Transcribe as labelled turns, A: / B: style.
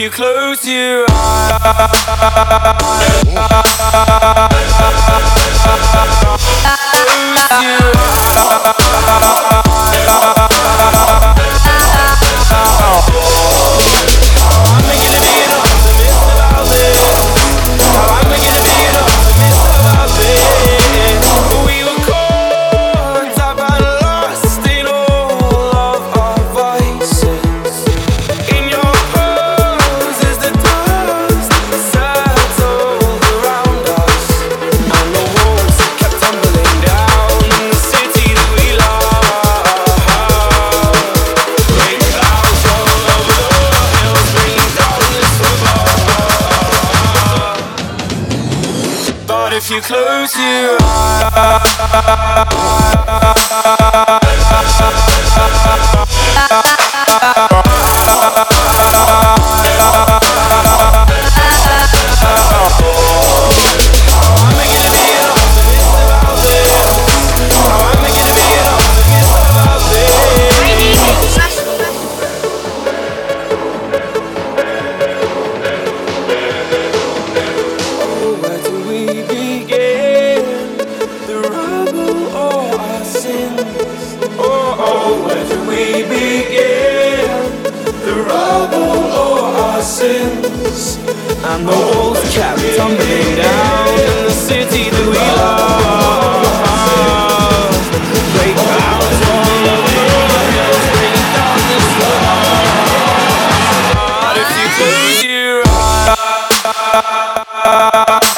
A: you close your eyes, close your if you close your sins, and the walls kept tumbling down in the city that we love. Great clouds all over the hills, bringing darkness to us. But if you close your eyes,